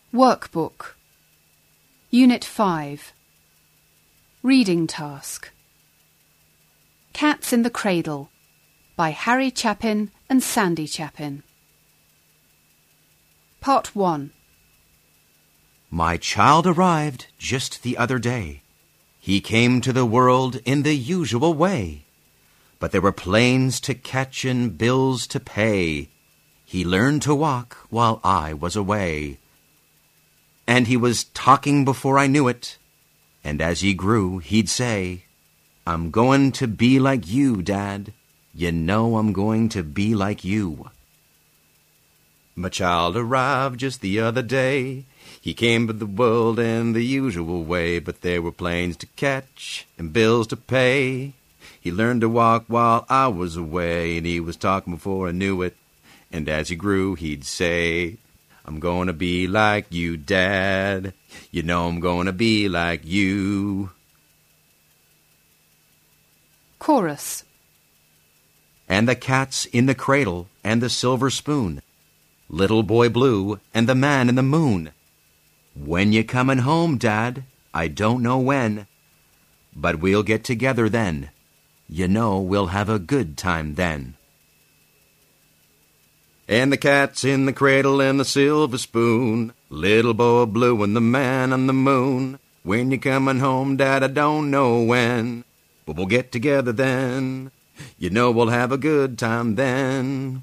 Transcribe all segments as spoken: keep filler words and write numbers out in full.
Workbook. Unit five. Reading task. Cats in the Cradle by Harry Chapin and Sandy Chapin. Part one. My child arrived just the other day. He came to the world in the usual way. But there were planes to catch and bills to pay. He learned to walk while I was away. And he was talking before I knew it. And as he grew, he'd say, "I'm going to be like you, Dad. You know I'm going to be like you." My child arrived just the other day. He came to the world in the usual way, but there were planes to catch and bills to pay. He learned to walk while I was away, and he was talking before I knew it. And as he grew, he'd say, "I'm going to be like you, Dad. You know I'm going to be like you." Chorus. And the cat's in the cradle and the silver spoon, Little Boy Blue and the man in the moon. When you comin' home, Dad? I don't know when, but we'll get together then. You know we'll have a good time then. And the cat's in the cradle and the silver spoon, Little Boy Blue and the man on the moon. When you comin' home, Dad, I don't know when, but we'll get together then. You know we'll have a good time then.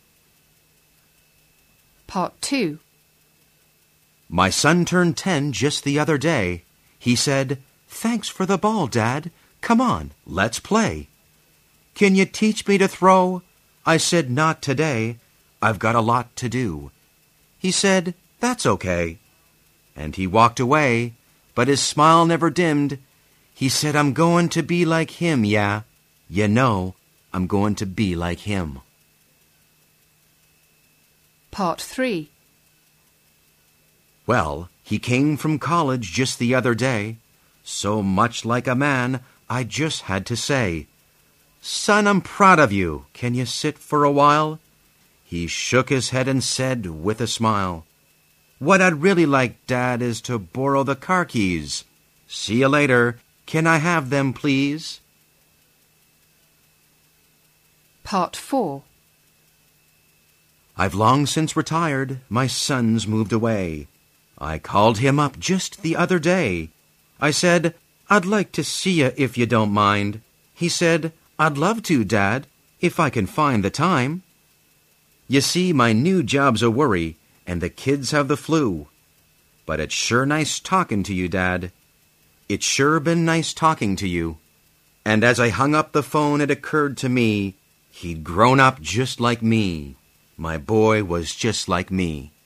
Part two. My son turned ten just the other day. He said, "Thanks for the ball, Dad. Come on, let's play." "Can you teach me to throw?" I said, "Not today. I've got a lot to do." He said, "That's okay." And he walked away, but his smile never dimmed. He said, "I'm going to be like him, yeah. You know, I'm going to be like him." Part three. Well, he came from college just the other day. So much like a man, I just had to say, "Son, I'm proud of you. Can you sit for a while?" He shook his head and said with a smile, "What I'd really like, Dad, is to borrow the car keys. See you later. Can I have them, please?" Part four. I've long since retired. My son's moved away. I called him up just the other day. I said, "I'd like to see you if you don't mind." He said, "I'd love to, Dad, if I can find the time." You see, my new job's a worry, and the kids have the flu. But it's sure nice talking to you, Dad. It's sure been nice talking to you. And as I hung up the phone, it occurred to me, he'd grown up just like me. My boy was just like me.